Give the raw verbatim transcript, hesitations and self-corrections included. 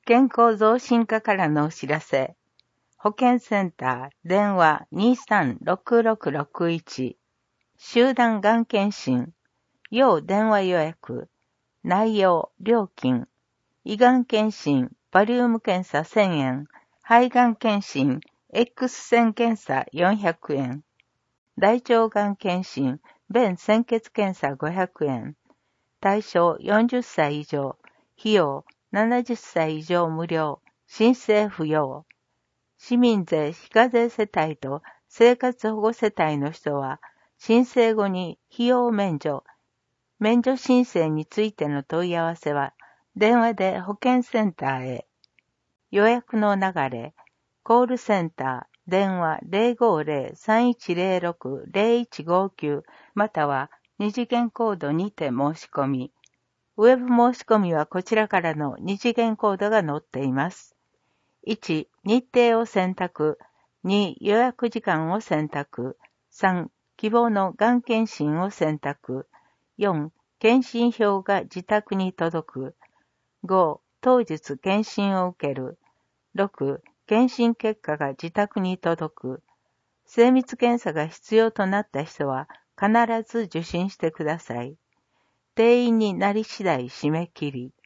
健康増進課からのお知らせ。保健センター、電話 にさんろくろくろくいち。集団がん検診。要電話予約。内容、料金。胃がん検診、バリウム検査せんえん。肺がん検診、X 線検査よんひゃくえん。大腸がん検診、便潜血検査ごひゃくえん。対象よんじゅっさい以上。費用ななじゅっさい以上無料。申請不要。市民税非課税世帯と生活保護世帯の人は、申請後に費用免除、免除申請についての問い合わせは、電話で保健センターへ。予約の流れ、コールセンター、電話 ゼロごゼロ さんいちゼロろく ゼロいちごきゅう または二次元コードにて申し込み。ウェブ申し込みはこちらからの二次元コードが載っています。いち、日程を選択。に、予約時間を選択。さん、希望のがん検診を選択。よん、検診票が自宅に届く。ご、当日検診を受ける。ろく、検診結果が自宅に届く。精密検査が必要となった人は必ず受診してください。定員になり次第締め切り。